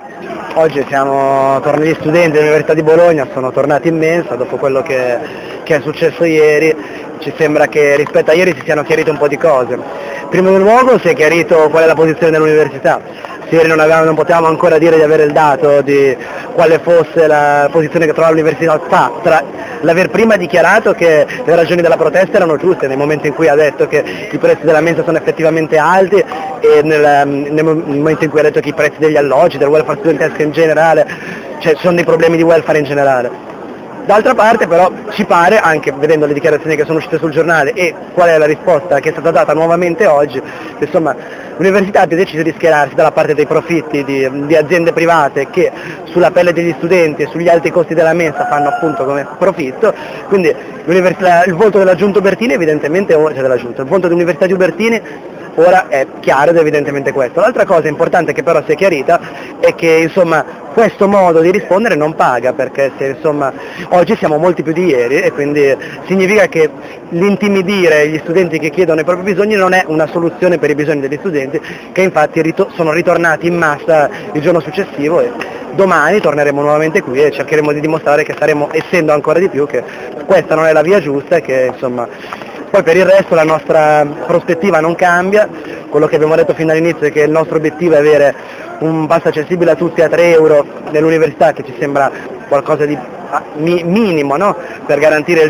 Oggi gli studenti dell'Università di Bologna sono tornati in mensa dopo quello che è successo ieri. Ci sembra che rispetto a ieri si siano chiarite un po' di cose. Prima di luogo si è chiarito qual è la posizione dell'università. Ieri non potevamo ancora dire di avere il dato di quale fosse la posizione che trovava l'università tra l'aver prima dichiarato che le ragioni della protesta erano giuste nel momento in cui ha detto che i prezzi della mensa sono effettivamente alti e nel momento in cui ha detto che i prezzi degli alloggi, del welfare studentesco in generale, cioè ci sono dei problemi di welfare in generale. D'altra parte però ci pare, anche vedendo le dichiarazioni che sono uscite sul giornale e qual è la risposta che è stata data nuovamente oggi, che insomma l'università abbia deciso di schierarsi dalla parte dei profitti di aziende private che sulla pelle degli studenti e sugli alti costi della mensa fanno appunto come profitto. Quindi il voto della Giunta Ubertini evidentemente, cioè della Giunta, il voto dell'Università di Ubertini ora è chiaro ed evidentemente questo. L'altra cosa importante che però si è chiarita è che insomma questo modo di rispondere non paga, perché se insomma oggi siamo molti più di ieri e quindi significa che l'intimidire gli studenti che chiedono i propri bisogni non è una soluzione per i bisogni degli studenti, che infatti sono ritornati in massa il giorno successivo e domani torneremo nuovamente qui e cercheremo di dimostrare che staremo essendo ancora di più, che questa non è la via giusta e che insomma poi per il resto la nostra prospettiva non cambia. Quello che abbiamo detto fin dall'inizio è che il nostro obiettivo è avere un pass accessibile a tutti a 3 euro nell'università, che ci sembra qualcosa di minimo, no? Per garantire il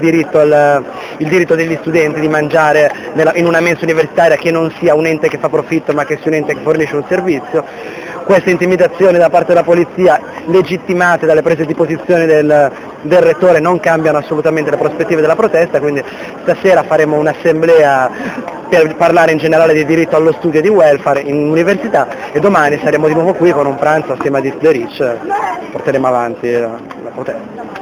diritto degli studenti di mangiare in una mensa universitaria che non sia un ente che fa profitto ma che sia un ente che fornisce un servizio. Queste intimidazioni da parte della polizia, legittimate dalle prese di posizione del rettore, non cambiano assolutamente le prospettive della protesta, quindi stasera faremo un'assemblea per parlare in generale di diritto allo studio e di welfare in università e domani saremo di nuovo qui con un pranzo assieme a This The Rich, porteremo avanti la protesta.